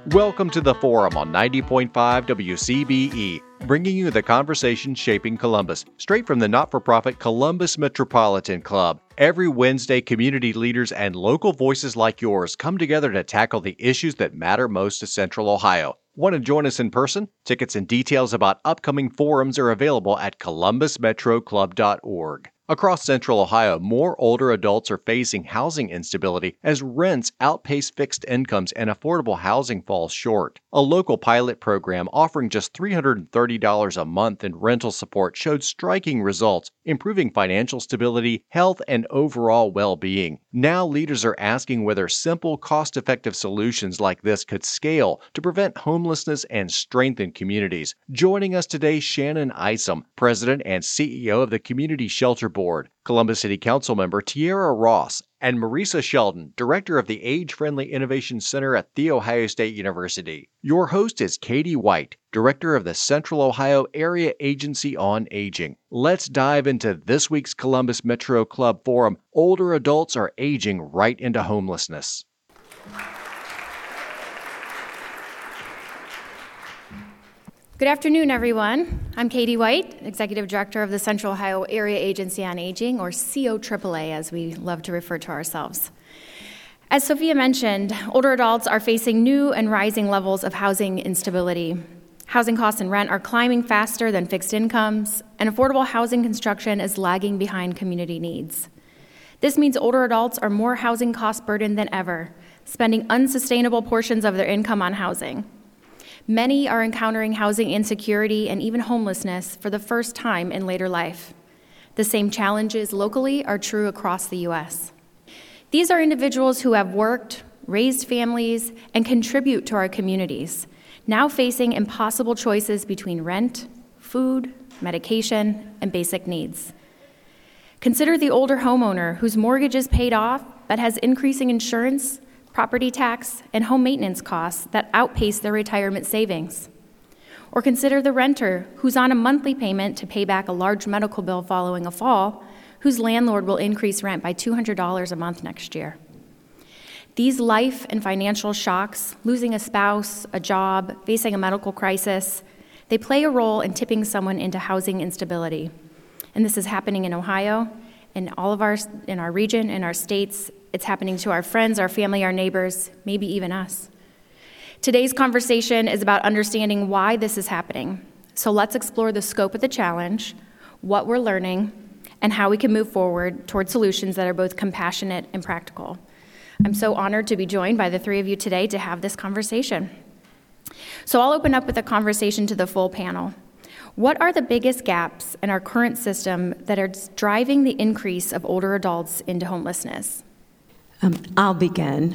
Welcome to The Forum on 90.5 WCBE, bringing you the conversation shaping Columbus, straight from the not-for-profit Columbus Metropolitan Club. Every Wednesday, community leaders and local voices like yours come together to tackle the issues that matter most to Central Ohio. Want to join us in person? Tickets and details about upcoming forums are available at columbusmetroclub.org. Across Central Ohio, more older adults are facing housing instability as rents outpace fixed incomes and affordable housing falls short. A local pilot program offering just $330 a month in rental support showed striking results, improving financial stability, health, and overall well-being. Now leaders are asking whether simple, cost-effective solutions like this could scale to prevent homelessness and strengthen communities. Joining us today, Shannon Isom, President and CEO of the Community Shelter Board, Columbus City Council member Tiara Ross, and Marisa Sheldon, Director of the Age-Friendly Innovation Center at The Ohio State University. Your host is Katie White, Director of the Central Ohio Area Agency on Aging. Let's dive into this week's Columbus Metro Club Forum. Older adults are aging right into homelessness. Good afternoon, everyone. I'm Katie White, Executive Director of the Central Ohio Area Agency on Aging, or COAAA, as we love to refer to ourselves. As Sophia mentioned, older adults are facing new and rising levels of housing instability. Housing costs and rent are climbing faster than fixed incomes, and affordable housing construction is lagging behind community needs. This means older adults are more housing cost burdened than ever, spending unsustainable portions of their income on housing. Many are encountering housing insecurity and even homelessness for the first time in later life. The same challenges locally are true across the U.S. These are individuals who have worked, raised families, and contribute to our communities, now facing impossible choices between rent, food, medication, and basic needs. Consider the older homeowner whose mortgage is paid off but has increasing insurance, property tax, and home maintenance costs that outpace their retirement savings. Or consider the renter who's on a monthly payment to pay back a large medical bill following a fall, whose landlord will increase rent by $200 a month next year. These life and financial shocks, losing a spouse, a job, facing a medical crisis, they play a role in tipping someone into housing instability. And this is happening in Ohio, in our region, in our states. It's happening to our friends, our family, our neighbors, maybe even us. Today's conversation is about understanding why this is happening. So let's explore the scope of the challenge, what we're learning, and how we can move forward toward solutions that are both compassionate and practical. I'm so honored to be joined by the three of you today to have this conversation. So I'll open up with a conversation to the full panel. What are the biggest gaps in our current system that are driving the increase of older adults into homelessness? I'll begin.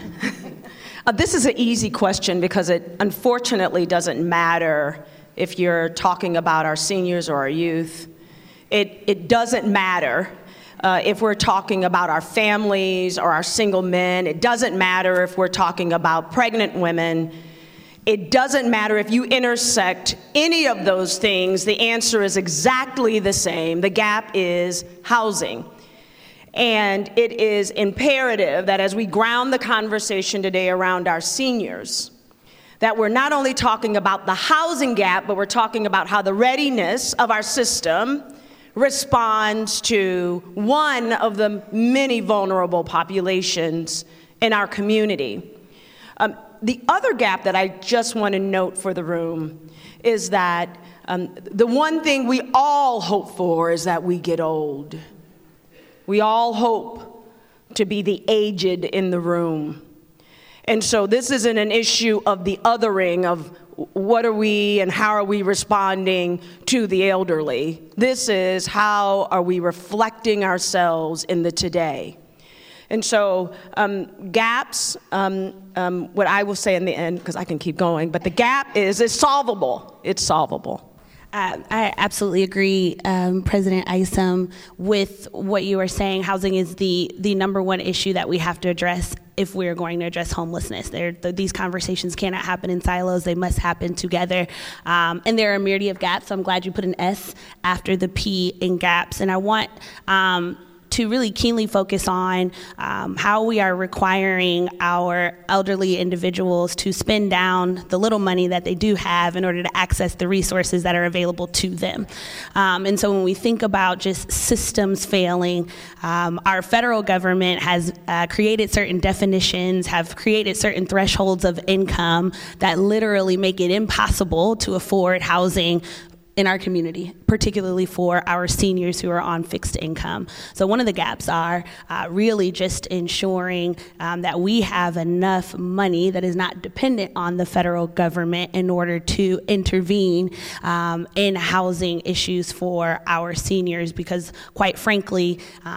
This is an easy question because it unfortunately doesn't matter if you're talking about our seniors or our youth. It doesn't matter if we're talking about our families or our single men. It doesn't matter if we're talking about pregnant women. It doesn't matter if you intersect any of those things. The answer is exactly the same. The gap is housing. And it is imperative that as we ground the conversation today around our seniors, that we're not only talking about the housing gap, but we're talking about how the readiness of our system responds to one of the many vulnerable populations in our community. The other gap that I just want to note for the room is that the one thing we all hope for is that we get old. We all hope to be the aged in the room. And so this isn't an issue of the othering of what are we and how are we responding to the elderly. This is how are we reflecting ourselves in the today. And so gaps, what I will say in the end, because I can keep going, but the gap is solvable. It's solvable. I absolutely agree, President Isom, with what you were saying. Housing is the number one issue that we have to address if we're going to address homelessness. These conversations cannot happen in silos. They must happen together. And there are a myriad of gaps. So I'm glad you put an S after the P in gaps. And I want to really keenly focus on how we are requiring our elderly individuals to spend down the little money that they do have in order to access the resources that are available to them. And so when we think about just systems failing, our federal government has created certain definitions, have created certain thresholds of income that literally make it impossible to afford housing in our community, particularly for our seniors who are on fixed income. So one of the gaps are really just ensuring that we have enough money that is not dependent on the federal government in order to intervene in housing issues for our seniors, because quite frankly,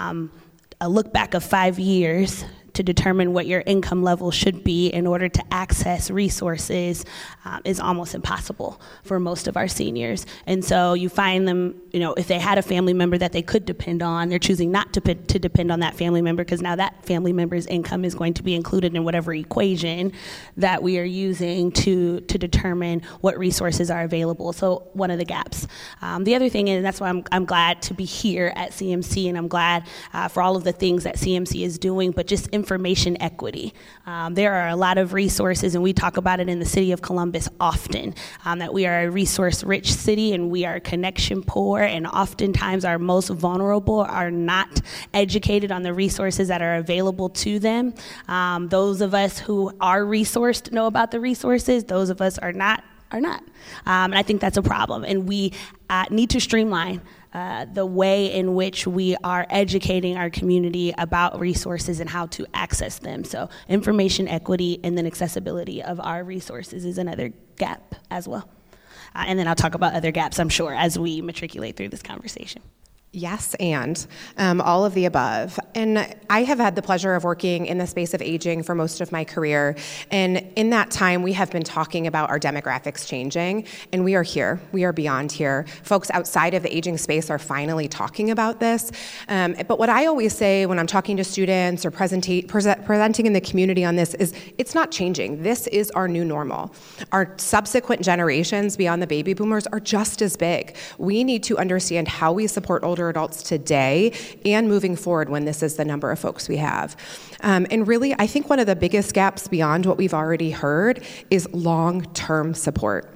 a look back of 5 years to determine what your income level should be in order to access resources is almost impossible for most of our seniors. And so you find them, if they had a family member that they could depend on, they're choosing not to depend on that family member, because now that family member's income is going to be included in whatever equation that we are using to determine what resources are available. So one of the gaps. The other thing is, and that's why I'm glad to be here at CMC, and I'm glad for all of the things that CMC is doing, but just information equity. There are a lot of resources, and we talk about it in the city of Columbus often, that we are a resource-rich city and we are connection poor, and oftentimes our most vulnerable are not educated on the resources that are available to them. Those of us who are resourced know about the resources. Those of us are not. And I think that's a problem, and we need to streamline the way in which we are educating our community about resources and how to access them. So information equity and then accessibility of our resources is another gap as well. And then I'll talk about other gaps, I'm sure, as we matriculate through this conversation. Yes, and all of the above. And I have had the pleasure of working in the space of aging for most of my career. And in that time, we have been talking about our demographics changing, and we are here. We are beyond here. Folks outside of the aging space are finally talking about this. But what I always say when I'm talking to students or presenting in the community on this is, it's not changing. This is our new normal. Our subsequent generations beyond the baby boomers are just as big. We need to understand how we support older adults today and moving forward when this is the number of folks we have. And really, I think one of the biggest gaps beyond what we've already heard is long-term support.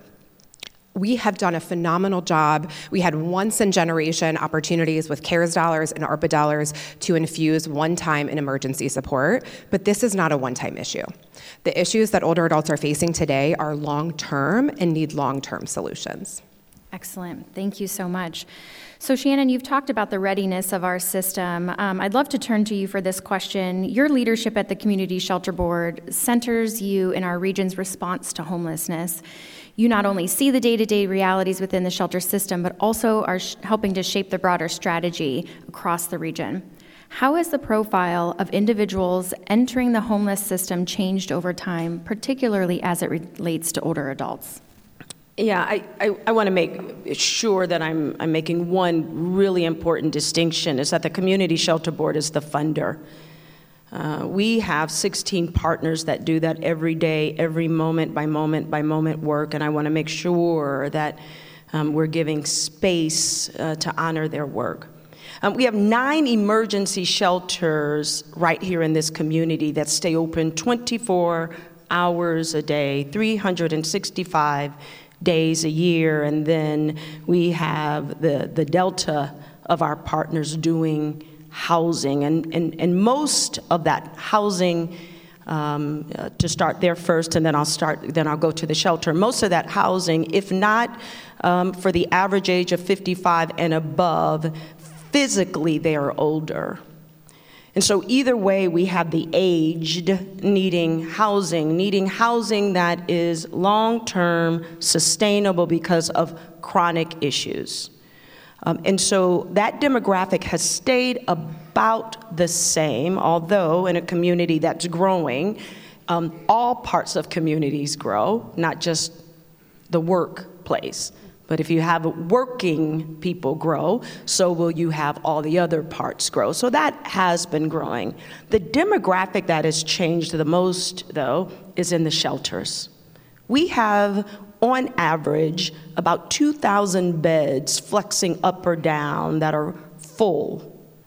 We have done a phenomenal job. We had once-in-generation opportunities with CARES dollars and ARPA dollars to infuse one-time and emergency support, but this is not a one-time issue. The issues that older adults are facing today are long-term and need long-term solutions. Excellent. Thank you so much. So Shannon, you've talked about the readiness of our system. I'd love to turn to you for this question. Your leadership at the Community Shelter Board centers you in our region's response to homelessness. You not only see the day-to-day realities within the shelter system, but also are helping to shape the broader strategy across the region. How has the profile of individuals entering the homeless system changed over time, particularly as it relates to older adults? Yeah, I want to make sure that I'm making one really important distinction, is that the Community Shelter Board is the funder. We have 16 partners that do that every day, every moment by moment work, and I want to make sure that we're giving space to honor their work. We have 9 emergency shelters right here in this community that stay open 24 hours a day, 365 days a year, and then we have the delta of our partners doing housing, and most of that housing, to start there first, and then I'll go to the shelter. Most of that housing, if not for the average age of 55 and above, physically they are older. And so either way, we have the aged needing housing that is long-term, sustainable because of chronic issues. And so that demographic has stayed about the same, although in a community that's growing, all parts of communities grow, not just the workplace. But if you have working people grow, so will you have all the other parts grow. So that has been growing. The demographic that has changed the most, though, is in the shelters. We have, on average, about 2,000 beds flexing up or down that are full.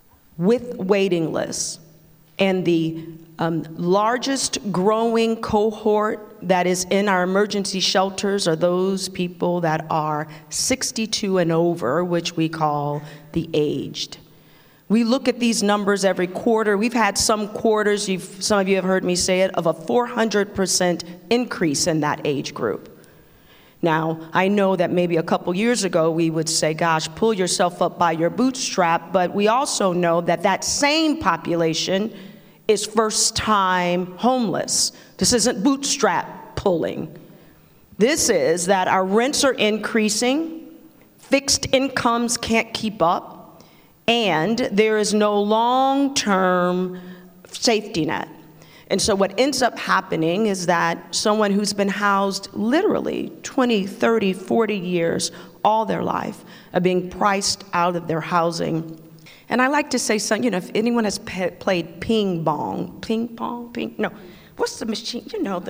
with waiting lists. And the largest growing cohort that is in our emergency shelters are those people that are 62 and over, which we call the aged. We look at these numbers every quarter. We've had some quarters, some of you have heard me say it, of a 400% increase in that age group. Now, I know that maybe a couple years ago we would say, gosh, pull yourself up by your bootstrap, but we also know that that same population is first-time homeless. This isn't bootstrap pulling. This is that our rents are increasing, fixed incomes can't keep up, and there is no long-term safety net. And so what ends up happening is that someone who's been housed literally 20, 30, 40 years, all their life, are being priced out of their housing. And I like to say something, if anyone has played ping pong, what's the machine?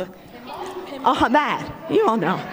That, you all know.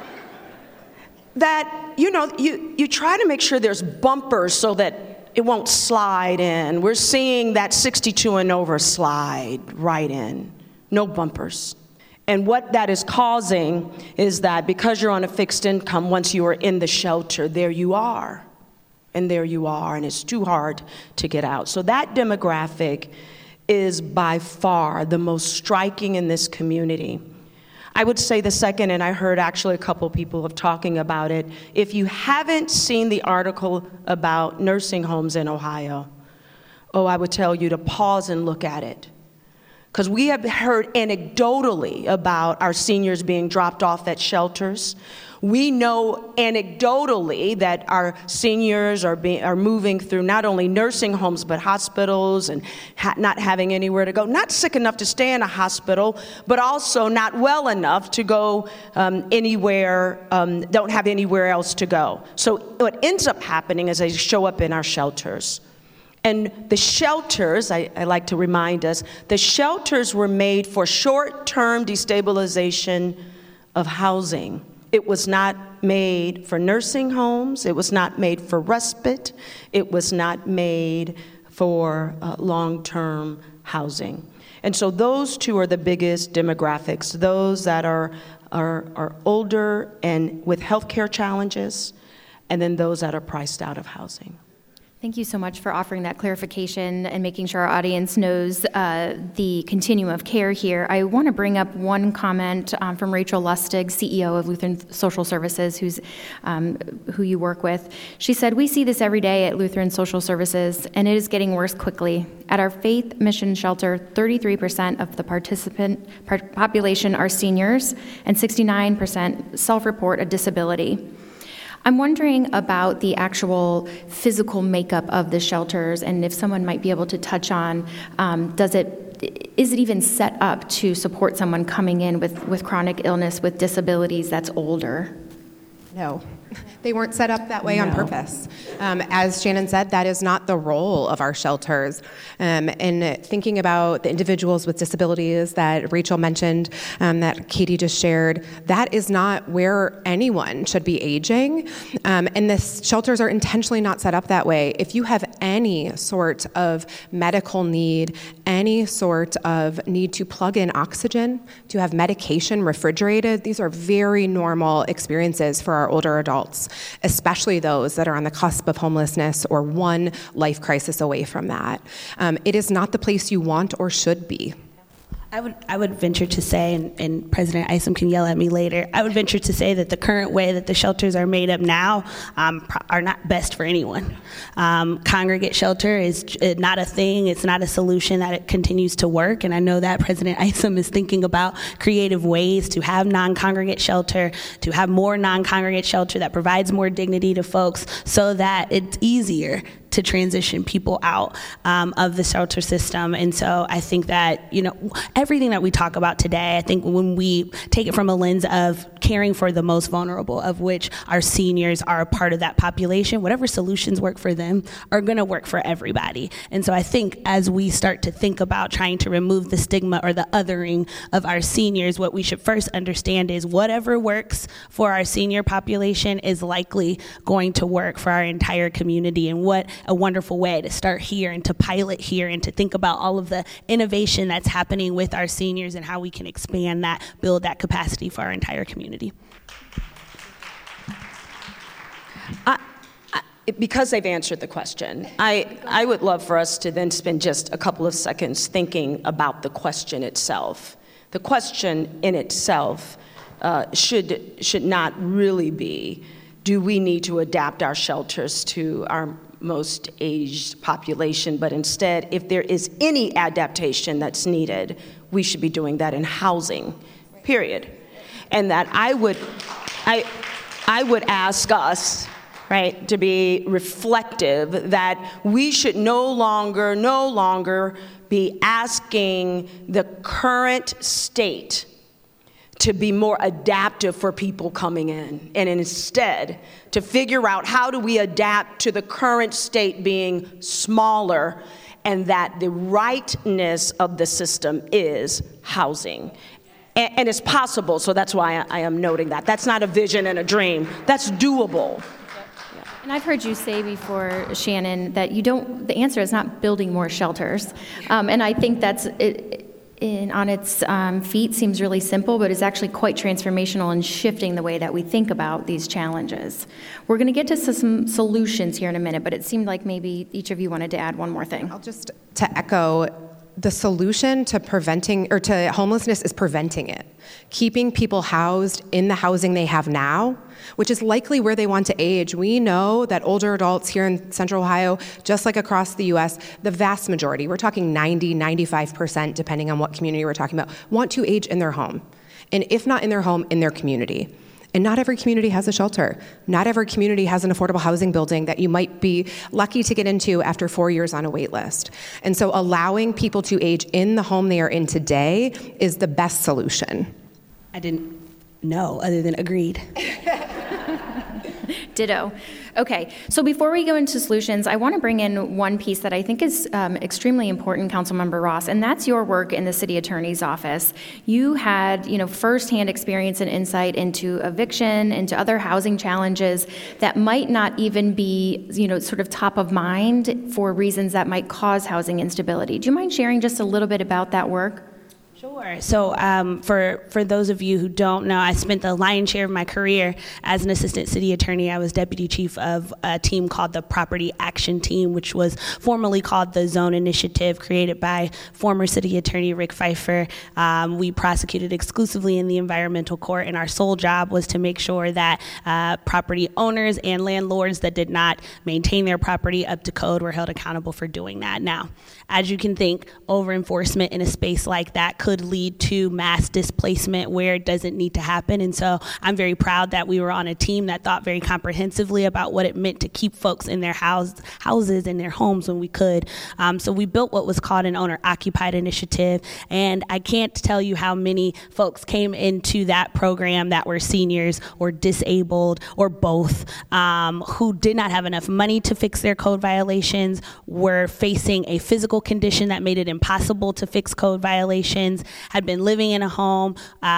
That, you try to make sure there's bumpers so that it won't slide in. We're seeing that 62 and over slide right in. No bumpers. And what that is causing is that because you're on a fixed income, once you are in the shelter, there you are. And there you are, and it's too hard to get out. So that demographic is by far the most striking in this community. I would say the second, and I heard actually a couple people of talking about it, if you haven't seen the article about nursing homes in Ohio, I would tell you to pause and look at it. Because we have heard anecdotally about our seniors being dropped off at shelters. We know anecdotally that our seniors are moving through not only nursing homes but hospitals and not having anywhere to go. Not sick enough to stay in a hospital, but also not well enough to go anywhere, don't have anywhere else to go. So what ends up happening is they show up in our shelters. And the shelters, I like to remind us, the shelters were made for short-term destabilization of housing. It was not made for nursing homes. It was not made for respite. It was not made for long-term housing. And so those two are the biggest demographics, those that are older and with healthcare challenges, and then those that are priced out of housing. Thank you so much for offering that clarification and making sure our audience knows the continuum of care here. I want to bring up one comment from Rachel Lustig, CEO of Lutheran Social Services, who you work with. She said, "We see this every day at Lutheran Social Services, and it is getting worse quickly. At our Faith Mission Shelter, 33% of the participant population are seniors, and 69% self-report a disability." I'm wondering about the actual physical makeup of the shelters, and if someone might be able to touch on, is it even set up to support someone coming in with chronic illness, with disabilities that's older? No. They weren't set up that way on purpose. As Shannon said, that is not the role of our shelters. And thinking about the individuals with disabilities that Rachel mentioned, that Katie just shared, that is not where anyone should be aging. And the shelters are intentionally not set up that way. If you have any sort of medical need, any sort of need to plug in oxygen, to have medication refrigerated, these are very normal experiences for our older adults, especially those that are on the cusp of homelessness or one life crisis away from that. It is not the place you want or should be. I would venture to say, and President Isom can yell at me later, I would venture to say that the current way that the shelters are made up now are not best for anyone. Congregate shelter is not a thing. It's not a solution that it continues to work. And I know that President Isom is thinking about creative ways to have non-congregate shelter, to have more non-congregate shelter that provides more dignity to folks so that it's easier to transition people out of the shelter system. And so I think that, everything that we talk about today, I think when we take it from a lens of caring for the most vulnerable, of which our seniors are a part of that population, whatever solutions work for them are gonna work for everybody. And so I think as we start to think about trying to remove the stigma or the othering of our seniors, what we should first understand is whatever works for our senior population is likely going to work for our entire community. And what a wonderful way to start here and to pilot here and to think about all of the innovation that's happening with our seniors and how we can expand that, build that capacity for our entire community. Because they've answered the question, I would love for us to then spend just a couple of seconds thinking about the question itself. The question in itself should not really be, do we need to adapt our shelters to our most aged population? But instead, if there is any adaptation that's needed, we should be doing that in housing, period. And that I would ask us, right, to be reflective that we should no longer be asking the current state to be more adaptive for people coming in, and instead to figure out how do we adapt to the current state being smaller, and that the rightness of the system is housing. And it's possible, so that's why I am noting that. That's not a vision and a dream. That's doable. And I've heard you say before, Shannon, that the answer is not building more shelters. And I think that's, on its feet, seems really simple, but is actually quite transformational in shifting the way that we think about these challenges. We're going to get to some solutions here in a minute, but it seemed like maybe each of you wanted to add one more thing. I'll just, to echo, the solution to to homelessness is preventing it. Keeping people housed in the housing they have now, which is likely where they want to age. We know that older adults here in Central Ohio, just like across the U.S., the vast majority, we're talking 90, 95%, depending on what community we're talking about, want to age in their home. And if not in their home, in their community. And not every community has a shelter. Not every community has an affordable housing building that you might be lucky to get into after 4 years on a wait list. And so allowing people to age in the home they are in today is the best solution. I didn't know, other than agreed. Ditto. Okay, so before we go into solutions, I want to bring in one piece that I think is extremely important, Councilmember Ross, and that's your work in the City Attorney's Office. You had, firsthand experience and insight into eviction, into other housing challenges that might not even be, sort of top of mind for reasons that might cause housing instability. Do you mind sharing just a little bit about that work? Sure. So for those of you who don't know, I spent the lion's share of my career as an assistant city attorney. I was deputy chief of a team called the Property Action Team, which was formerly called the Zone Initiative, created by former city attorney Rick Pfeiffer. We prosecuted exclusively in the environmental court, and our sole job was to make sure that property owners and landlords that did not maintain their property up to code were held accountable for doing that. Now, as you can think, over-enforcement in a space like that could lead to mass displacement where it doesn't need to happen. And so I'm very proud that we were on a team that thought very comprehensively about what it meant to keep folks in their houses and their homes when we could. So we built what was called an owner-occupied initiative. And I can't tell you how many folks came into that program that were seniors or disabled or both, who did not have enough money to fix their code violations, were facing a physical condition that made it impossible to fix code violations, had been living in a home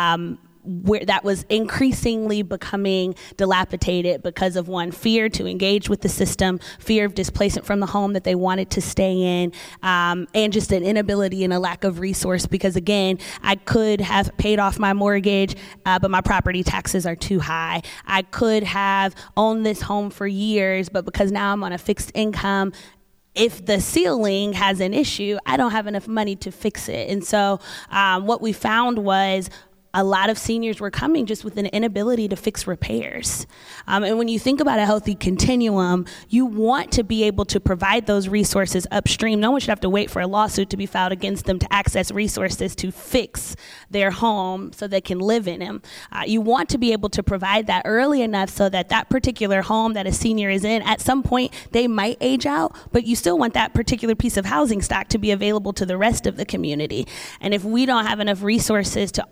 where that was increasingly becoming dilapidated because of fear to engage with the system, fear of displacement from the home that they wanted to stay in, and just an inability and a lack of resource because, again, I could have paid off my mortgage, but my property taxes are too high. I could have owned this home for years, but because now I'm on a fixed income, if the ceiling has an issue, I don't have enough money to fix it. And so what we found was a lot of seniors were coming just with an inability to fix repairs. And when you think about a healthy continuum, you want to be able to provide those resources upstream. No one should have to wait for a lawsuit to be filed against them to access resources to fix their home so they can live in them. You want to be able to provide that early enough so that that particular home that a senior is in, at some point they might age out, but you still want that particular piece of housing stock to be available to the rest of the community. And if we don't have enough resources to offer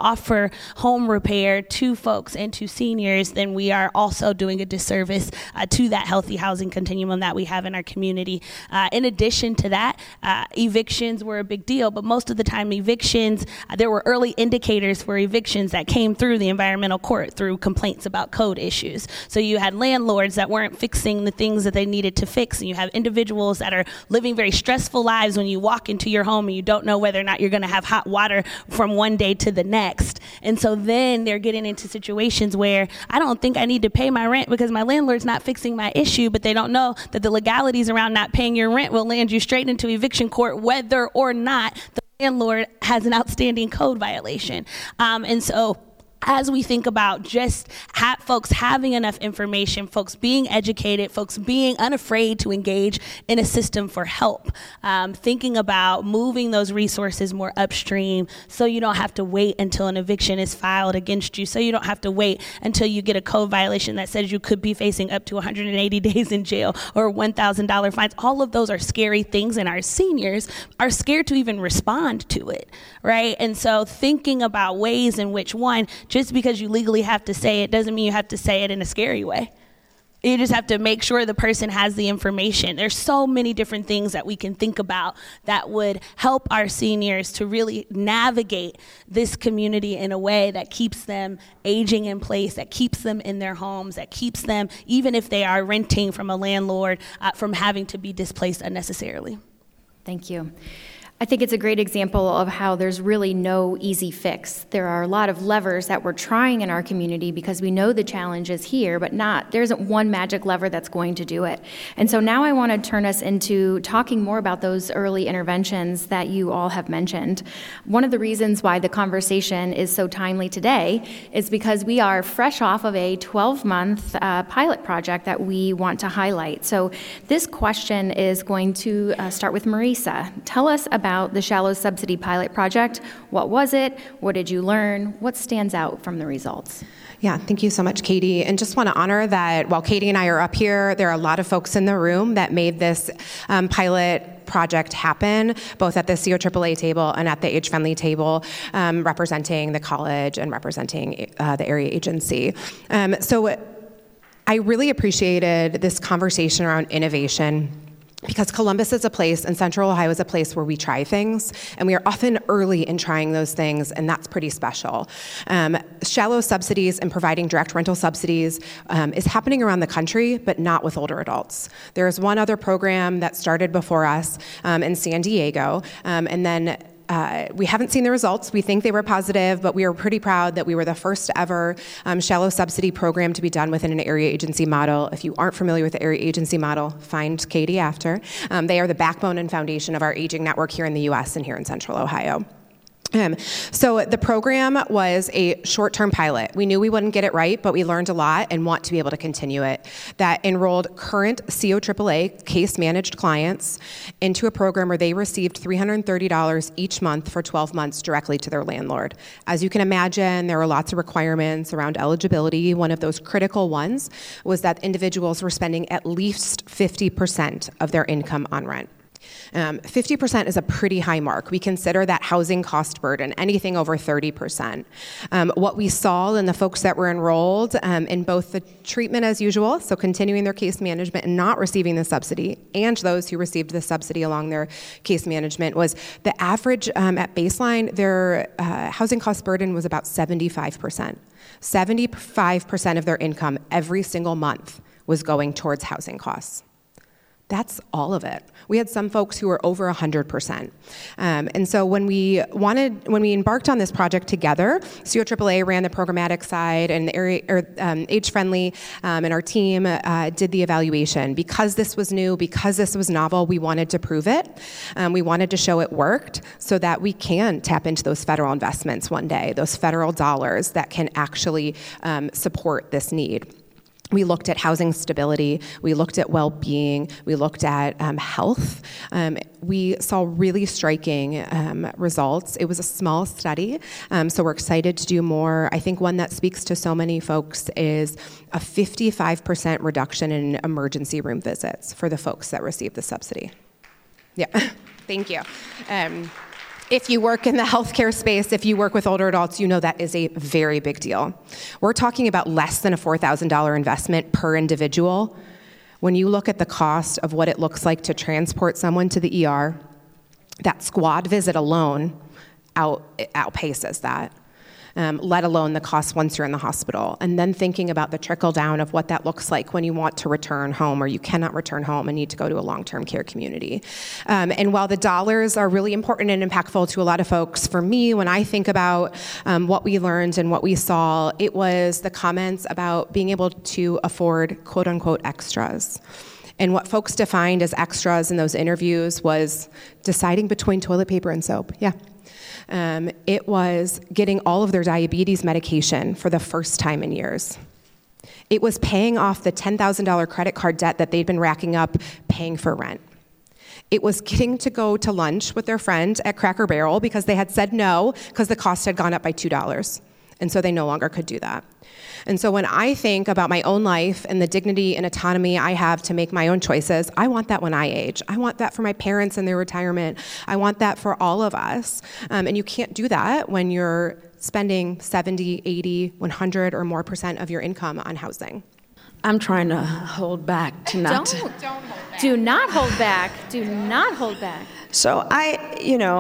offer home repair to folks and to seniors, then we are also doing a disservice to that healthy housing continuum that we have in our community. In addition to that, evictions were a big deal, but most of the time evictions, there were early indicators for evictions that came through the environmental court through complaints about code issues. So you had landlords that weren't fixing the things that they needed to fix, and you have individuals that are living very stressful lives when you walk into your home and you don't know whether or not you're going to have hot water from one day to the next. And so then they're getting into situations where I don't think I need to pay my rent because my landlord's not fixing my issue, but they don't know that the legalities around not paying your rent will land you straight into eviction court whether or not the landlord has an outstanding code violation. And so as we think about just folks having enough information, folks being educated, folks being unafraid to engage in a system for help, thinking about moving those resources more upstream so you don't have to wait until an eviction is filed against you, so you don't have to wait until you get a code violation that says you could be facing up to 180 days in jail or $1,000 fines. All of those are scary things, and our seniors are scared to even respond to it, right? And so thinking about ways in which, one, just because you legally have to say it doesn't mean you have to say it in a scary way. You just have to make sure the person has the information. There's so many different things that we can think about that would help our seniors to really navigate this community in a way that keeps them aging in place, that keeps them in their homes, that keeps them, even if they are renting from a landlord, from having to be displaced unnecessarily. Thank you. I think it's a great example of how there's really no easy fix. There are a lot of levers that we're trying in our community because we know the challenge is here, but there isn't one magic lever that's going to do it. And so now I want to turn us into talking more about those early interventions that you all have mentioned. One of the reasons why the conversation is so timely today is because we are fresh off of a 12-month pilot project that we want to highlight. So this question is going to start with Marisa. Tell us about the Shallow Subsidy Pilot Project. What was it? What did you learn? What stands out from the results? Yeah, thank you so much, Katie. And just want to honor that while Katie and I are up here, there are a lot of folks in the room that made this pilot project happen, both at the COAAA table and at the age-friendly table, representing the college and representing the area agency. So I really appreciated this conversation around innovation, because Columbus is a place, and Central Ohio is a place where we try things, and we are often early in trying those things, and that's pretty special. Shallow subsidies and providing direct rental subsidies is happening around the country, but not with older adults. There's one other program that started before us in San Diego, and then we haven't seen the results. We think they were positive, but we are pretty proud that we were the first ever shallow subsidy program to be done within an area agency model. If you aren't familiar with the area agency model, find Katie after. They are the backbone and foundation of our aging network here in the U.S. and here in Central Ohio. So the program was a short-term pilot. We knew we wouldn't get it right, but we learned a lot and want to be able to continue it. That enrolled current COAAA case-managed clients into a program where they received $330 each month for 12 months directly to their landlord. As you can imagine, there were lots of requirements around eligibility. One of those critical ones was that individuals were spending at least 50% of their income on rent. 50% is a pretty high mark. We consider that housing cost burden, anything over 30%. What we saw in the folks that were enrolled in both the treatment as usual, so continuing their case management and not receiving the subsidy, and those who received the subsidy along their case management, was the average at baseline, their housing cost burden was about 75%. 75% of their income every single month was going towards housing costs. That's all of it. We had some folks who were over 100%. And so when we embarked on this project together, COAAA ran the programmatic side, and the area, Age Friendly and our team did the evaluation. Because this was new, because this was novel, we wanted to prove it. We wanted to show it worked so that we can tap into those federal investments one day, those federal dollars that can actually support this need. We looked at housing stability, we looked at well-being, we looked at health. We saw really striking results. It was a small study, so we're excited to do more. I think one that speaks to so many folks is a 55% reduction in emergency room visits for the folks that received the subsidy. Yeah, thank you. If you work in the healthcare space, if you work with older adults, you know that is a very big deal. We're talking about less than a $4,000 investment per individual. When you look at the cost of what it looks like to transport someone to the ER, that squad visit alone outpaces that. Let alone the cost once you're in the hospital. And then thinking about the trickle down of what that looks like when you want to return home or you cannot return home and need to go to a long-term care community. And while the dollars are really important and impactful to a lot of folks, for me, when I think about what we learned and what we saw, it was the comments about being able to afford quote-unquote extras. And what folks defined as extras in those interviews was deciding between toilet paper and soap. Yeah. It was getting all of their diabetes medication for the first time in years. It was paying off the $10,000 credit card debt that they'd been racking up paying for rent. It was getting to go to lunch with their friend at Cracker Barrel because they had said no because the cost had gone up by $2. And so they no longer could do that. And so when I think about my own life and the dignity and autonomy I have to make my own choices, I want that when I age. I want that for my parents in their retirement. I want that for all of us. And you can't do that when you're spending 70, 80, 100 or more % of your income on housing. I'm trying to hold back to not. Don't hold back. Do not hold back. Do not hold back. So I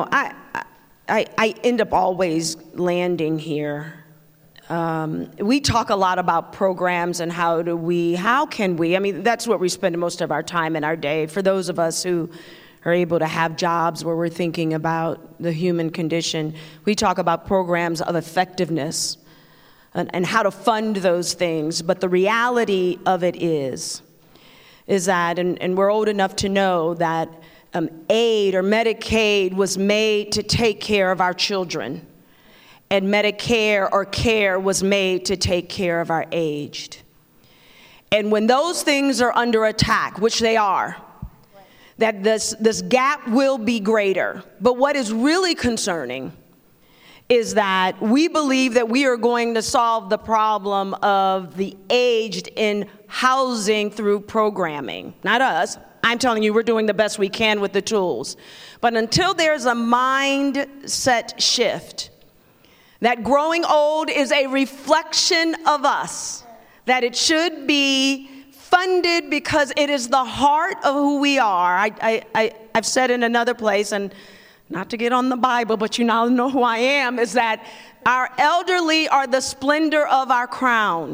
end up always landing here. We talk a lot about programs and how can we, I mean, that's what we spend most of our time in our day. For those of us who are able to have jobs where we're thinking about the human condition, we talk about programs of effectiveness and how to fund those things. But the reality of it is that, and we're old enough to know that aid or Medicaid was made to take care of our children. And Medicare or care was made to take care of our aged. And when those things are under attack, which they are, that this gap will be greater. But what is really concerning is that we believe that we are going to solve the problem of the aged in housing through programming. Not us. I'm telling you, we're doing the best we can with the tools. But until there's a mindset shift, that growing old is a reflection of us, that it should be funded because it is the heart of who we are. I've said in another place, and not to get on the Bible, but you now know who I am, is that our elderly are the splendor of our crown.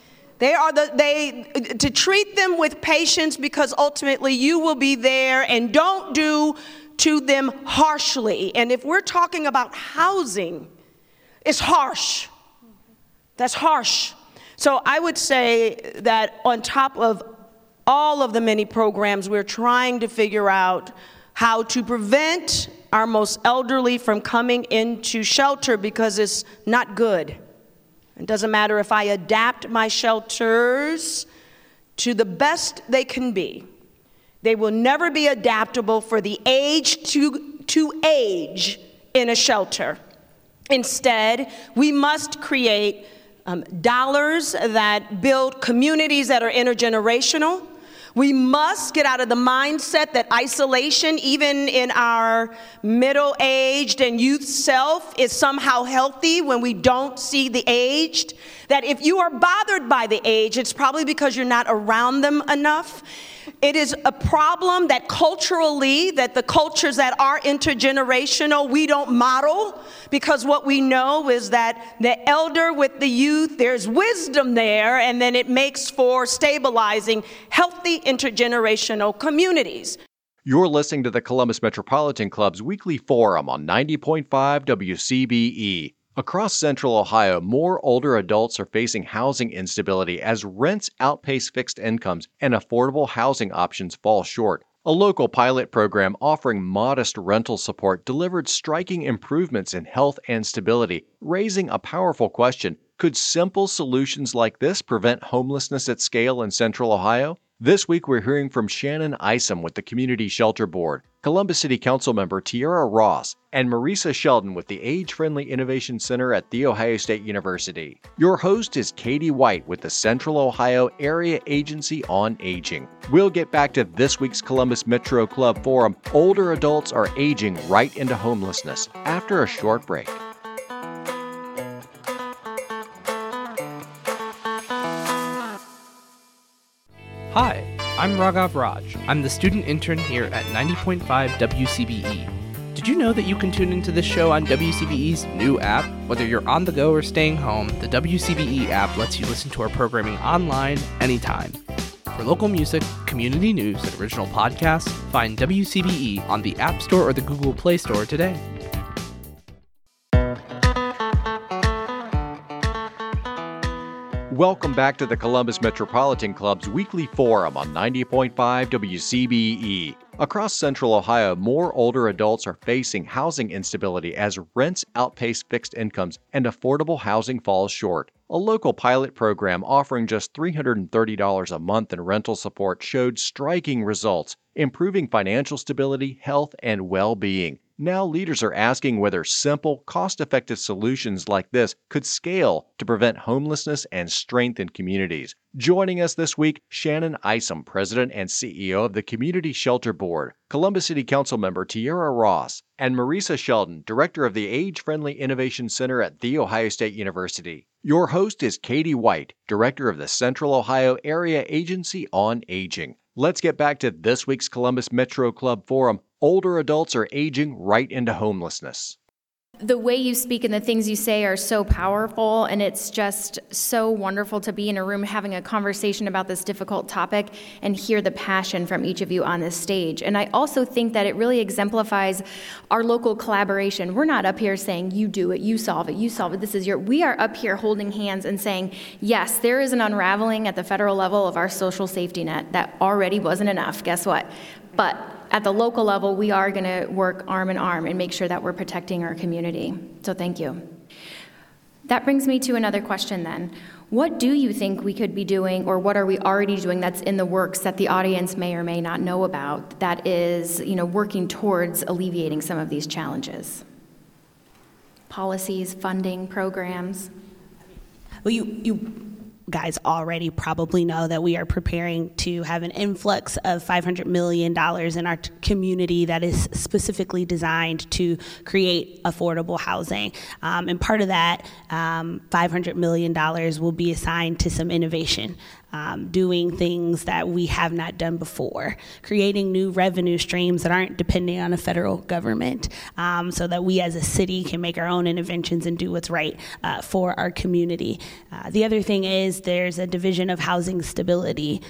To treat them with patience because ultimately you will be there, and don't do to them harshly. And if we're talking about housing, it's harsh. That's harsh. So I would say that on top of all of the many programs, we're trying to figure out how to prevent our most elderly from coming into shelter because it's not good. It doesn't matter if I adapt my shelters to the best they can be. They will never be adaptable for the age to age in a shelter. Instead, we must create dollars that build communities that are intergenerational. We must get out of the mindset that isolation, even in our middle-aged and youth self, is somehow healthy when we don't see the aged. That if you are bothered by the aged, it's probably because you're not around them enough. It is a problem that culturally, that the cultures that are intergenerational, we don't model, because what we know is that the elder with the youth, there's wisdom there, and then it makes for stabilizing healthy intergenerational communities. You're listening to the Columbus Metropolitan Club's weekly forum on 90.5 WCBE. Across Central Ohio, more older adults are facing housing instability as rents outpace fixed incomes and affordable housing options fall short. A local pilot program offering modest rental support delivered striking improvements in health and stability, raising a powerful question: could simple solutions like this prevent homelessness at scale in Central Ohio? This week, we're hearing from Shannon Isom with the Community Shelter Board, Columbus City Council member Tiara Ross, and Marisa Sheldon with the Age-Friendly Innovation Center at The Ohio State University. Your host is Katie White with the Central Ohio Area Agency on Aging. We'll get back to this week's Columbus Metro Club Forum, Older Adults Are Aging Right into Homelessness, after a short break. Hi, I'm Raghav Raj. I'm the student intern here at 90.5 WCBE. Did you know that you can tune into this show on WCBE's new app? Whether you're on the go or staying home, the WCBE app lets you listen to our programming online anytime. For local music, community news, and original podcasts, find WCBE on the App Store or the Google Play Store today. Welcome back to the Columbus Metropolitan Club's weekly forum on 90.5 WCBE. Across Central Ohio, more older adults are facing housing instability as rents outpace fixed incomes and affordable housing falls short. A local pilot program offering just $330 a month in rental support showed striking results, improving financial stability, health, and well-being. Now leaders are asking whether simple, cost-effective solutions like this could scale to prevent homelessness and strengthen communities. Joining us this week, Shannon Isom, President and CEO of the Community Shelter Board, Columbus City Council member Tiara Ross, and Marisa Sheldon, Director of the Age-Friendly Innovation Center at The Ohio State University. Your host is Katie White, Director of the Central Ohio Area Agency on Aging. Let's get back to this week's Columbus Metro Club Forum, Older Adults Are Aging Right into Homelessness. The way you speak and the things you say are so powerful, and it's just so wonderful to be in a room having a conversation about this difficult topic and hear the passion from each of you on this stage. And I also think that it really exemplifies our local collaboration. We're not up here saying, you do it, you solve it, this is we are up here holding hands and saying, yes, there is an unraveling at the federal level of our social safety net that already wasn't enough. Guess what? But at the local level, we are going to work arm in arm and make sure that we're protecting our community. So thank you. That brings me to another question then. What do you think we could be doing, or what are we already doing that's in the works that the audience may or may not know about, that is, working towards alleviating some of these challenges? Policies, funding, programs? Well, you guys already probably know that we are preparing to have an influx of $500 million in our community that is specifically designed to create affordable housing. And part of that $500 million will be assigned to some innovation. Doing things that we have not done before, creating new revenue streams that aren't depending on a federal government, so that we as a city can make our own interventions and do what's right for our community. The other thing is there's a division of housing stability,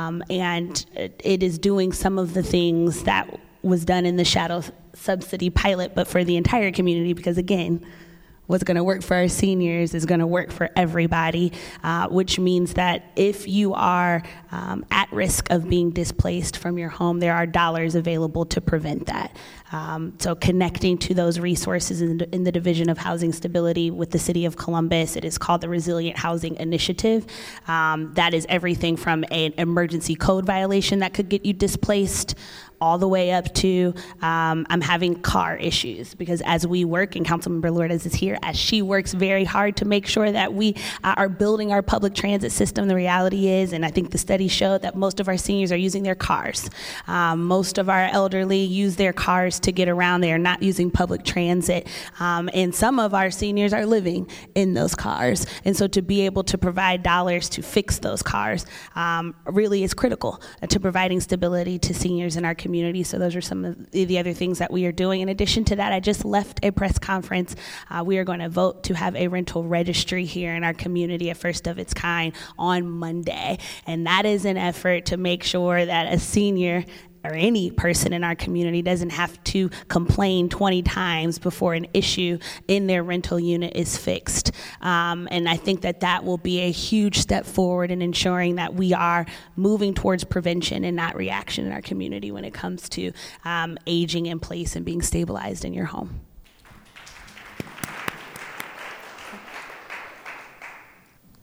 and it is doing some of the things that was done in the shadow subsidy pilot, but for the entire community, because again, what's going to work for our seniors is going to work for everybody, which means that if you are at risk of being displaced from your home, there are dollars available to prevent that. So connecting to those resources in the Division of Housing Stability with the City of Columbus, it is called the Resilient Housing Initiative. That is everything from an emergency code violation that could get you displaced, all the way up to I'm having car issues, because as we work, and Councilmember Lourdes is here, as she works very hard to make sure that we are building our public transit system, the reality is, and I think the study showed that most of our seniors are using their cars. Most of our elderly use their cars to get around. They are not using public transit. And some of our seniors are living in those cars. And so to be able to provide dollars to fix those cars really is critical to providing stability to seniors in our community. So those are some of the other things that we are doing. In addition to that, I just left a press conference. We are going to vote to have a rental registry here in our community, a first of its kind, on Monday. And that is an effort to make sure that a senior or any person in our community doesn't have to complain 20 times before an issue in their rental unit is fixed. And I think that that will be a huge step forward in ensuring that we are moving towards prevention and not reaction in our community when it comes to aging in place and being stabilized in your home. A couple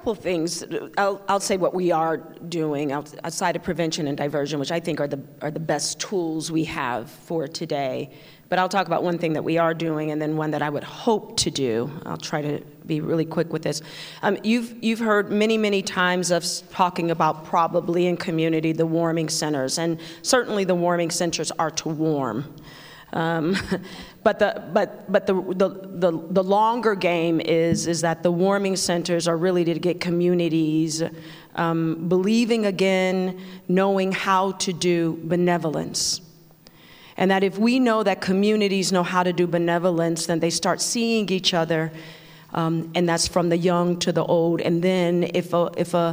couple of things. I'll say what we are doing outside of prevention and diversion, which I think are the best tools we have for today. But I'll talk about one thing that we are doing, and then one that I would hope to do. I'll try to be really quick with this. You've heard many times us talking about, probably in community, the warming centers, and certainly the warming centers are to warm. But the longer game is that the warming centers are really to get communities believing again, knowing how to do benevolence. And that if we know that communities know how to do benevolence, then they start seeing each other, and that's from the young to the old. And then if a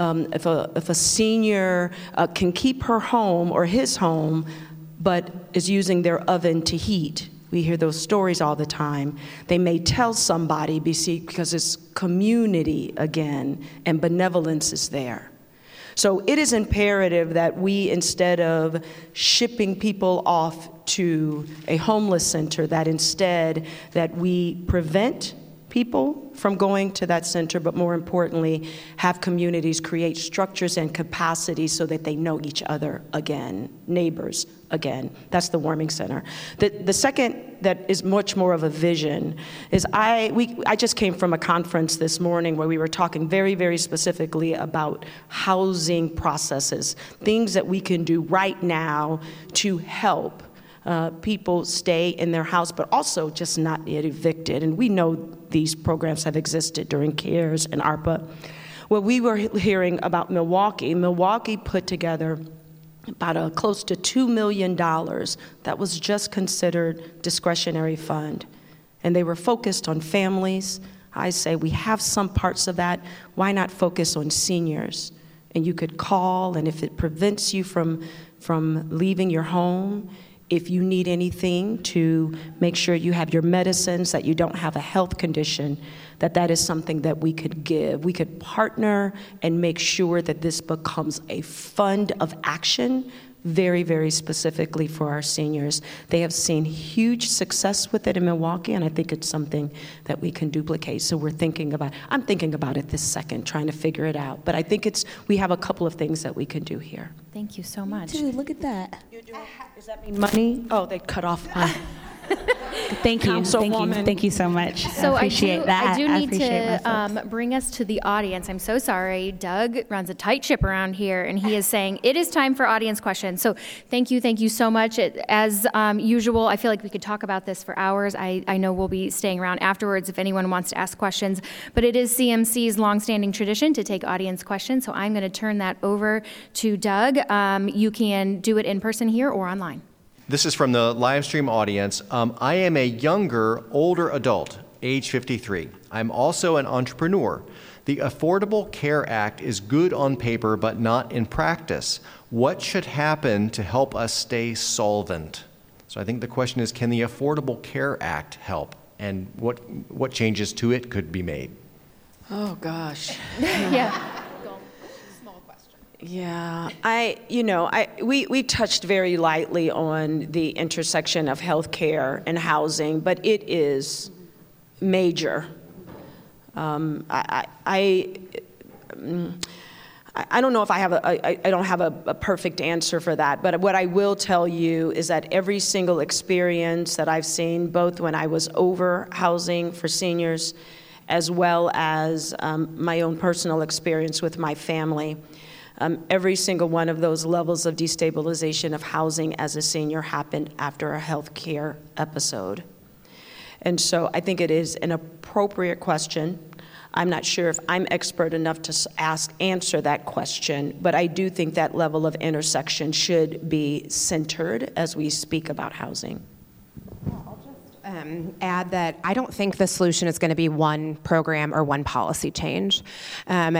senior can keep her home or his home, but is using their oven to heat, we hear those stories all the time. They may tell somebody because it's community again, and benevolence is there. So it is imperative that we, instead of shipping people off to a homeless center, that instead that we prevent people from going to that center, but more importantly, have communities create structures and capacity so that they know each other again, neighbors again. That's the warming center. The second that is much more of a vision is I just came from a conference this morning where we were talking very specifically about housing processes, things that we can do right now to help people stay in their house, but also just not get evicted. And we know these programs have existed during CARES and ARPA. Well, we were hearing about Milwaukee. Milwaukee put together about close to $2 million that was just considered discretionary fund. And they were focused on families. I say we have some parts of that. Why not focus on seniors? And you could call, and if it prevents you from leaving your home, if you need anything to make sure you have your medicines, that you don't have a health condition, that is something that we could give. We could partner and make sure that this becomes a fund of action very specifically for our seniors. They have seen huge success with it in Milwaukee, and I think it's something that we can duplicate. So I'm thinking about it this second, trying to figure it out. But I think we have a couple of things that we can do here. Thank you so much. Dude, look at that. Does that mean money? Oh, they cut off my... Thank you so much. So I appreciate that. I do need to bring us to the audience. I'm so sorry. Doug runs a tight ship around here, and he is saying it is time for audience questions. So thank you so much. As usual, I feel like we could talk about this for hours. I know we'll be staying around afterwards if anyone wants to ask questions, but it is CMC's longstanding tradition to take audience questions, so I'm going to turn that over to Doug. You can do it in person here or online. This is from the live stream audience. I am a younger, older adult, age 53. I'm also an entrepreneur. The Affordable Care Act is good on paper, but not in practice. What should happen to help us stay solvent? So I think the question is, can the Affordable Care Act help? And what changes to it could be made? Oh, gosh. Yeah. Yeah, we touched very lightly on the intersection of healthcare and housing, but it is major. I don't know if I don't have a perfect answer for that, but what I will tell you is that every single experience that I've seen, both when I was over housing for seniors, as well as my own personal experience with my family, every single one of those levels of destabilization of housing as a senior happened after a health care episode. And so I think it is an appropriate question. I'm not sure if I'm expert enough to answer that question, but I do think that level of intersection should be centered as we speak about housing. I'll just add that I don't think the solution is going to be one program or one policy change.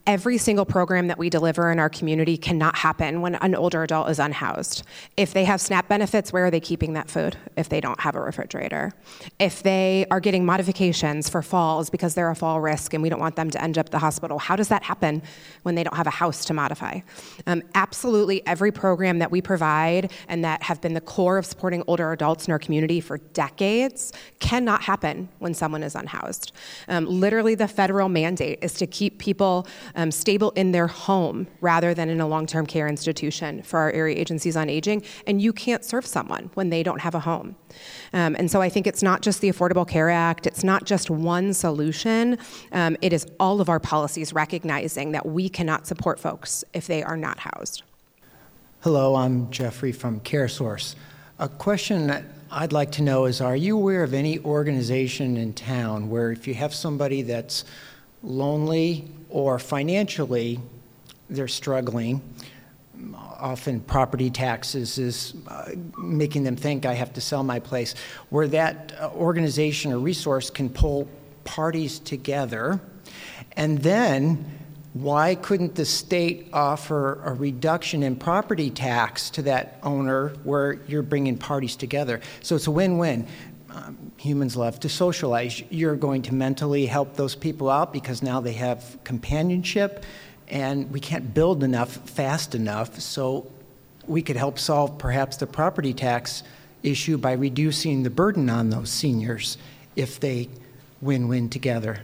Every single program that we deliver in our community cannot happen when an older adult is unhoused. If they have SNAP benefits, where are they keeping that food if they don't have a refrigerator? If they are getting modifications for falls because they're a fall risk and we don't want them to end up at the hospital, how does that happen when they don't have a house to modify? Absolutely every program that we provide and that have been the core of supporting older adults in our community for decades cannot happen when someone is unhoused. Literally the federal mandate is to keep people stable in their home rather than in a long-term care institution for our area agencies on aging, and you can't serve someone when they don't have a home. And so I think it's not just the Affordable Care Act, it's not just one solution, it is all of our policies recognizing that we cannot support folks if they are not housed. Hello, I'm Jeffrey from CareSource. A question that I'd like to know is, are you aware of any organization in town where if you have somebody that's lonely or financially they're struggling, often property taxes is making them think I have to sell my place, where that organization or resource can pull parties together? And then why couldn't the state offer a reduction in property tax to that owner where you're bringing parties together? So it's a win-win. Humans love to socialize. You're going to mentally help those people out because now they have companionship, and we can't build enough fast enough, so we could help solve perhaps the property tax issue by reducing the burden on those seniors if they win-win together.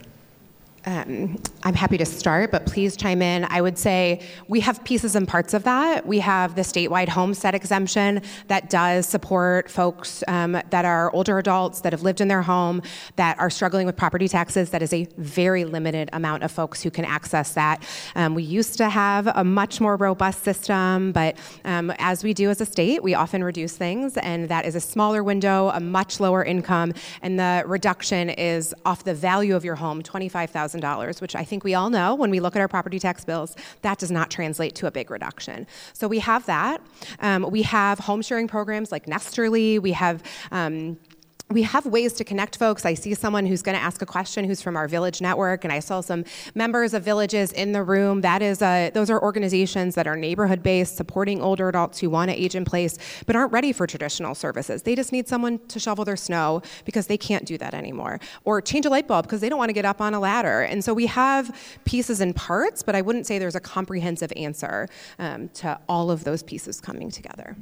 I'm happy to start, but please chime in. I would say we have pieces and parts of that. We have the statewide homestead exemption that does support folks that are older adults that have lived in their home that are struggling with property taxes. That is a very limited amount of folks who can access that. We used to have a much more robust system, but as we do as a state, we often reduce things, and that is a smaller window, a much lower income, and the reduction is off the value of your home, $25,000. Which I think we all know when we look at our property tax bills, that does not translate to a big reduction. So we have that. We have home sharing programs like Nesterly. We have ways to connect folks. I see someone who's going to ask a question who's from our Village Network, and I saw some members of villages in the room. Those are organizations that are neighborhood-based, supporting older adults who want to age in place, but aren't ready for traditional services. They just need someone to shovel their snow because they can't do that anymore, or change a light bulb because they don't want to get up on a ladder. And so we have pieces and parts, but I wouldn't say there's a comprehensive answer to all of those pieces coming together.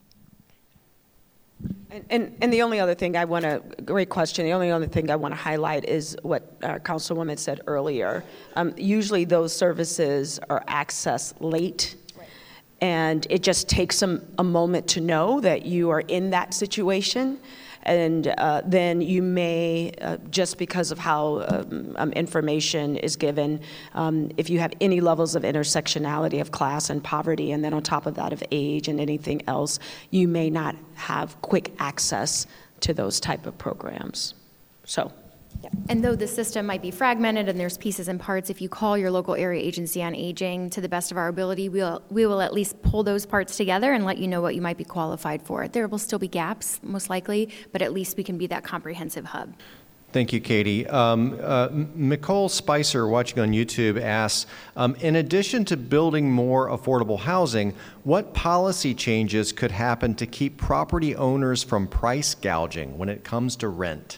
And the only other thing great question, the only other thing I want to highlight is what our Councilwoman said earlier. Usually those services are accessed late, right, and it just takes a moment to know that you are in that situation. And then you may, just because of how information is given, if you have any levels of intersectionality of class and poverty, and then on top of that of age and anything else, you may not have quick access to those type of programs. So. Yeah. And though the system might be fragmented and there's pieces and parts, if you call your local area agency on aging, to the best of our ability, we will at least pull those parts together and let you know what you might be qualified for. There will still be gaps, most likely, but at least we can be that comprehensive hub. Thank you, Katie. Nicole Spicer, watching on YouTube, asks, in addition to building more affordable housing, what policy changes could happen to keep property owners from price gouging when it comes to rent?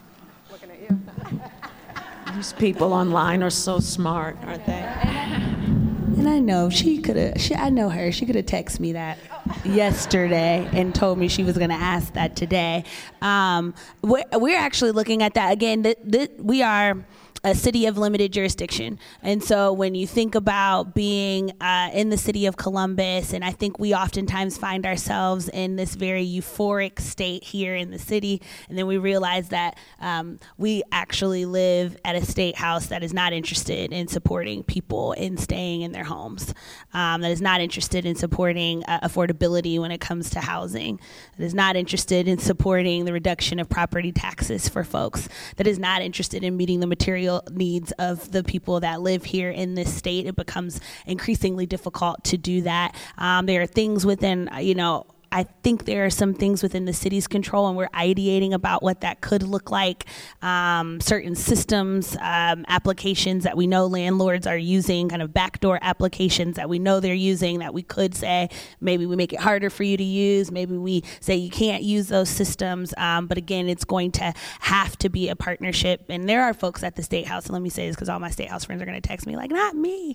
These people online are so smart, aren't they? And I know I know her. She could have texted me that yesterday and told me she was going to ask that today. We're actually looking at that again. We are a city of limited jurisdiction. And so when you think about being in the city of Columbus, and I think we oftentimes find ourselves in this very euphoric state here in the city, and then we realize that we actually live at a state house that is not interested in supporting people in staying in their homes, that is not interested in supporting affordability when it comes to housing, that is not interested in supporting the reduction of property taxes for folks, that is not interested in meeting the material needs of the people that live here in this state. It becomes increasingly difficult to do that. There are things within, I think there are some things within the city's control, and we're ideating about what that could look like. Certain systems, applications that we know landlords are using, kind of backdoor applications that we know they're using, that we could say, maybe we make it harder for you to use, maybe we say you can't use those systems. But again, it's going to have to be a partnership. And there are folks at the State House, and let me say this because all my State House friends are going to text me like, not me.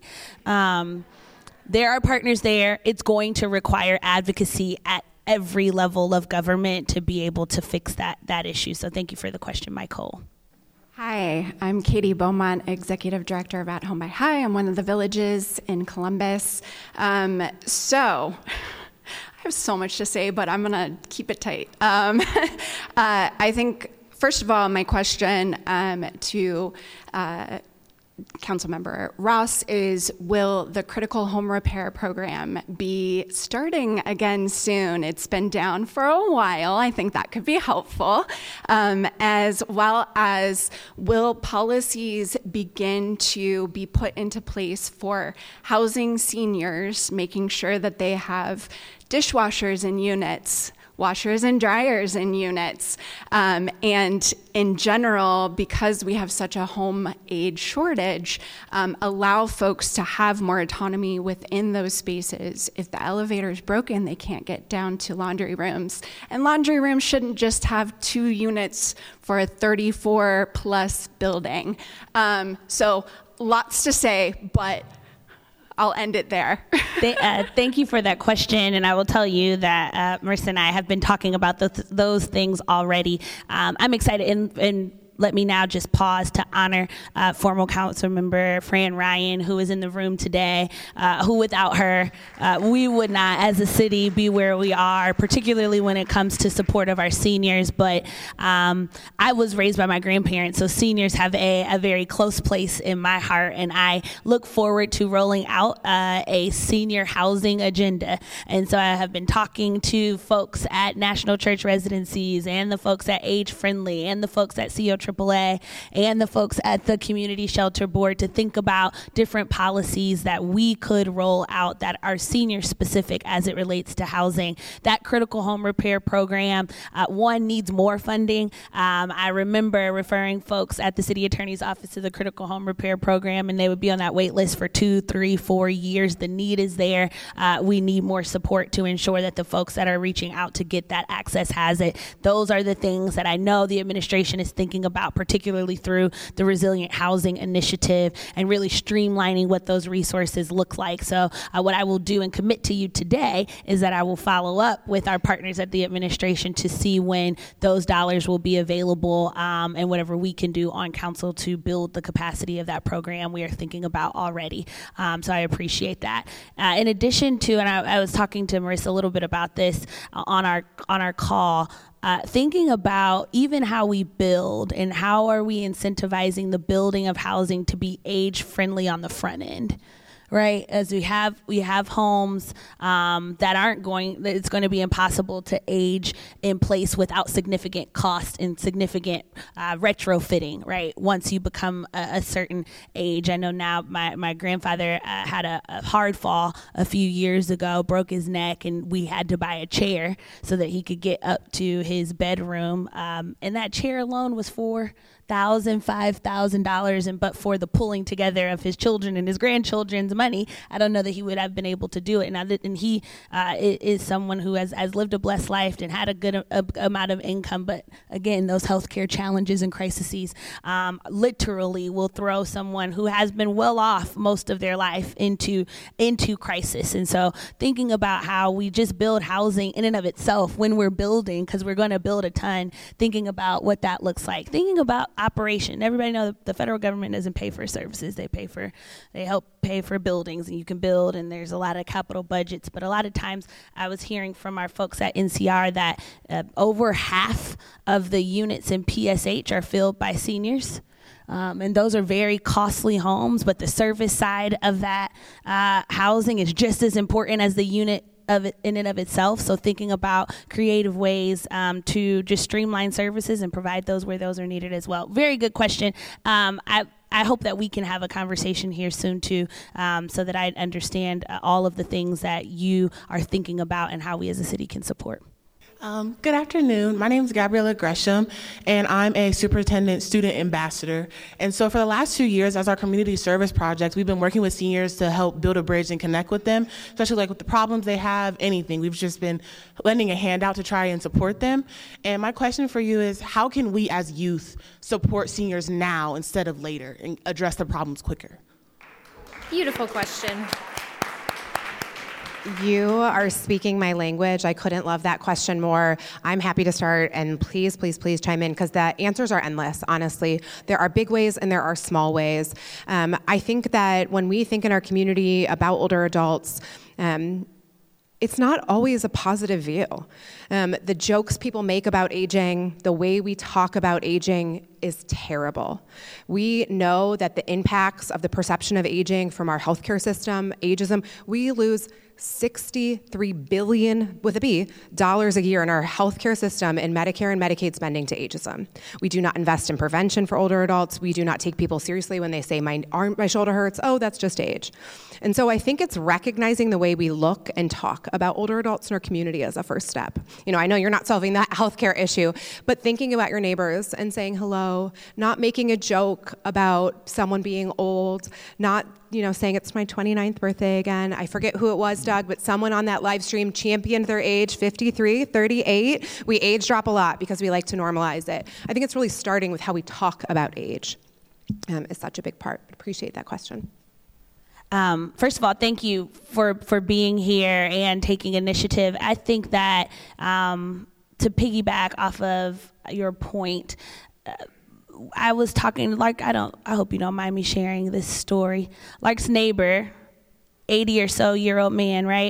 There are partners there. It's going to require advocacy at every level of government to be able to fix that issue. So thank you for the question, Michael. Hi, I'm Katie Beaumont, Executive Director of At Home by High. I'm one of the villages in Columbus. So I have so much to say, but I'm going to keep it tight. I think, first of all, my question to Councilmember Ross is, will the critical home repair program be starting again soon? It's been down for a while. I think that could be helpful. As well as, will policies begin to be put into place for housing seniors, making sure that they have dishwashers in units, washers and dryers in units, and in general, because we have such a home aid shortage, allow folks to have more autonomy within those spaces. If the elevator is broken, they can't get down to laundry rooms. And laundry rooms shouldn't just have 2 units for a 34 plus building. So lots to say, but I'll end it there. Thank you for that question, and I will tell you that Marissa and I have been talking about those things already. I'm excited, and let me now just pause to honor former council member Fran Ryan, who is in the room today, who without her, we would not, as a city, be where we are, particularly when it comes to support of our seniors. But I was raised by my grandparents, so seniors have a very close place in my heart, and I look forward to rolling out a senior housing agenda. And so I have been talking to folks at National Church Residencies, and the folks at Age Friendly, and the folks at COAAA, and the folks at the Community Shelter Board to think about different policies that we could roll out that are senior specific as it relates to housing. That critical home repair program, one, needs more funding. I remember referring folks at the city attorney's office to the critical home repair program, and they would be on that wait list for 2, 3, 4 years. The need is there. We need more support to ensure that the folks that are reaching out to get that access has it. Those are the things that I know the administration is thinking about, particularly through the Resilient Housing Initiative, and really streamlining what those resources look like. So what I will do and commit to you today is that I will follow up with our partners at the administration to see when those dollars will be available, and whatever we can do on council to build the capacity of that program we are thinking about already. So I appreciate that. In addition to, and I was talking to Marissa a little bit about this on our call, thinking about even how we build and how are we incentivizing the building of housing to be age friendly on the front end. Right, as we have homes that aren't going, it's going to be impossible to age in place without significant cost and significant retrofitting. Right, once you become a certain age. I know now my grandfather had a hard fall a few years ago, broke his neck, and we had to buy a chair so that he could get up to his bedroom. And that chair alone was $5,000, and but for the pulling together of his children and his grandchildren's money, I don't know that he would have been able to do it. And he is someone who has lived a blessed life and had a good amount of income, but again, those healthcare challenges and crises literally will throw someone who has been well off most of their life into crisis. And so thinking about how we just build housing in and of itself when we're building, because we're going to build a ton, thinking about what that looks like, thinking about operation. Everybody knows the federal government doesn't pay for services. They help pay for buildings, and you can build, and there's a lot of capital budgets. But a lot of times I was hearing from our folks at NCR that over half of the units in PSH are filled by seniors. And those are very costly homes, but the service side of that housing is just as important as the unit of it in and of itself. So thinking about creative ways to just streamline services and provide those where those are needed as well. Very good question. I hope that we can have a conversation here soon too, so that I understand all of the things that you are thinking about and how we as a city can support. Good afternoon. My name is Gabriella Gresham, and I'm a superintendent student ambassador. And so for the last 2 years, as our community service projects, we've been working with seniors to help build a bridge and connect with them, especially like with the problems they have, anything. We've just been lending a hand out to try and support them. And my question for you is, how can we as youth support seniors now instead of later and address the problems quicker? Beautiful question. You are speaking my language. I couldn't love that question more. I'm happy to start, and please, please, please chime in, because the answers are endless, honestly. There are big ways and there are small ways. I think that when we think in our community about older adults, it's not always a positive view. The jokes people make about aging, the way we talk about aging is terrible. We know that the impacts of the perception of aging from our healthcare system, ageism, we lose $63 billion, with a B, dollars a year in our healthcare system and Medicare and Medicaid spending to ageism. We do not invest in prevention for older adults. We do not take people seriously when they say, my shoulder hurts, oh, that's just age. And so I think it's recognizing the way we look and talk about older adults in our community as a first step. You know, I know you're not solving that healthcare issue, but thinking about your neighbors and saying hello, not making a joke about someone being old, not saying it's my 29th birthday again. I forget who it was, Doug, but someone on that live stream championed their age, 53, 38. We age drop a lot because we like to normalize it. I think it's really starting with how we talk about age is such a big part. Appreciate that question. First of all, thank you for being here and taking initiative. I think that to piggyback off of your point, I was talking, I hope you don't mind me sharing this story. Lark's neighbor, 80 or so year old man, right?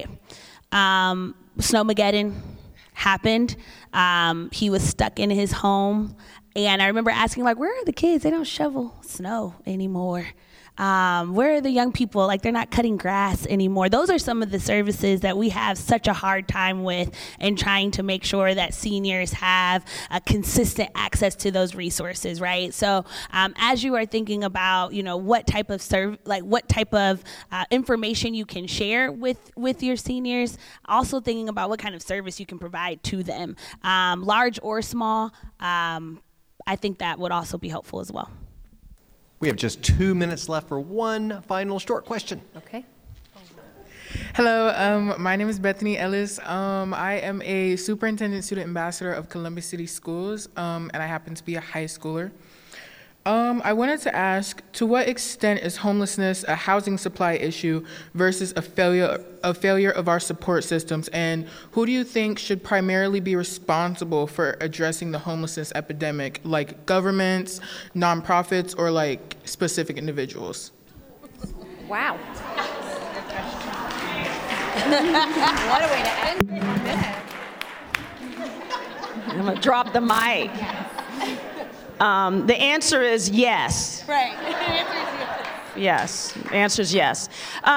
Snowmageddon happened. He was stuck in his home. And I remember asking, where are the kids? They don't shovel snow anymore. Where are the young people? They're not cutting grass anymore. Those are some of the services that we have such a hard time with, and trying to make sure that seniors have a consistent access to those resources, right? So as you are thinking about, what type of information you can share with your seniors, also thinking about what kind of service you can provide to them, large or small, I think that would also be helpful as well. We have just 2 minutes left for one final short question. Okay. Hello, my name is Bethany Ellis. I am a superintendent student ambassador of Columbus City Schools, and I happen to be a high schooler. I wanted to ask, to what extent is homelessness a housing supply issue versus a failure of our support systems? And who do you think should primarily be responsible for addressing the homelessness epidemic, like governments, nonprofits, or specific individuals? Wow. What a way to end it. I'm going to drop the mic. The answer is yes. Right. Yes. The answer is yes.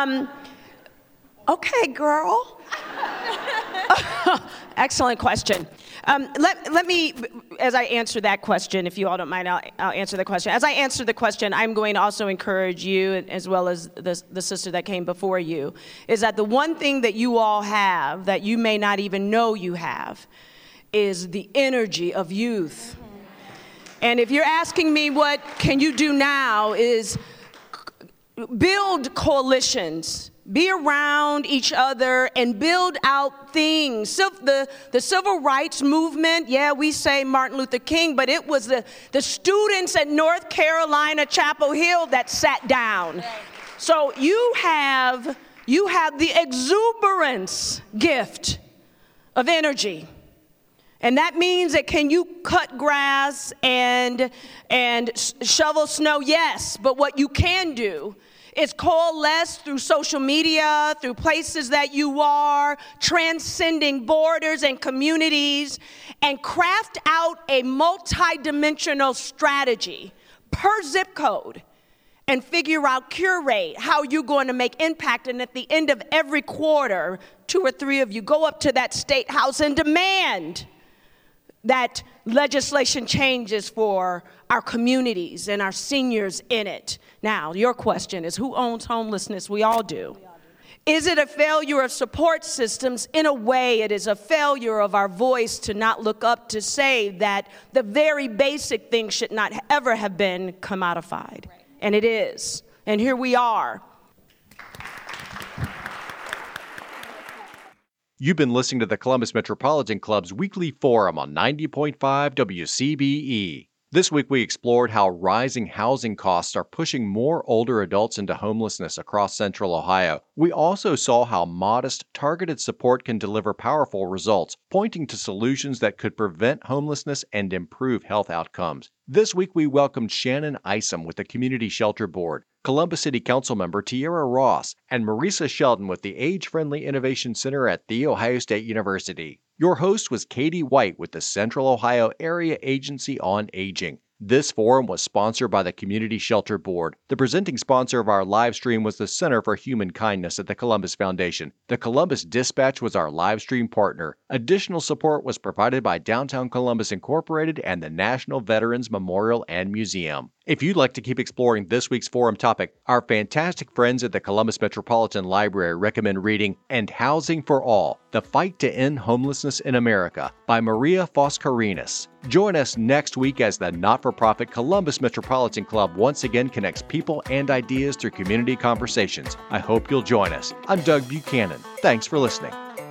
Okay, girl. Excellent question. Let me, as I answer that question, if you all don't mind, I'll answer the question. As I answer the question, I'm going to also encourage you, as well as the sister that came before you, is that the one thing that you all have that you may not even know you have is the energy of youth. And if you're asking me what can you do now, is build coalitions, be around each other and build out things. The civil rights movement, yeah, we say Martin Luther King, but it was the students at North Carolina Chapel Hill that sat down. So you have the exuberance gift of energy. And that means that can you cut grass and shovel snow? Yes, but what you can do is coalesce through social media, through places that you are, transcending borders and communities, and craft out a multi-dimensional strategy per zip code and figure out, curate how you're going to make impact. And at the end of every quarter, 2 or 3 of you go up to that state house and demand that legislation changes for our communities and our seniors in it. Now, your question is, who owns homelessness? We all do. Is it a failure of support systems? In a way, it is a failure of our voice to not look up to say that the very basic thing should not ever have been commodified. And it is. And here we are. You've been listening to the Columbus Metropolitan Club's weekly forum on 90.5 WCBE. This week we explored how rising housing costs are pushing more older adults into homelessness across Central Ohio. We also saw how modest, targeted support can deliver powerful results, pointing to solutions that could prevent homelessness and improve health outcomes. This week we welcomed Shannon Isom with the Community Shelter Board, Columbus City Council member Tierra Ross, and Marisa Shelton with the Age-Friendly Innovation Center at The Ohio State University. Your host was Katie White with the Central Ohio Area Agency on Aging. This forum was sponsored by the Community Shelter Board. The presenting sponsor of our live stream was the Center for Human Kindness at the Columbus Foundation. The Columbus Dispatch was our live stream partner. Additional support was provided by Downtown Columbus Incorporated and the National Veterans Memorial and Museum. If you'd like to keep exploring this week's forum topic, our fantastic friends at the Columbus Metropolitan Library recommend reading And Housing for All, The Fight to End Homelessness in America by Maria Foscarinas. Join us next week as the not-for-profit Columbus Metropolitan Club once again connects people and ideas through community conversations. I hope you'll join us. I'm Doug Buchanan. Thanks for listening.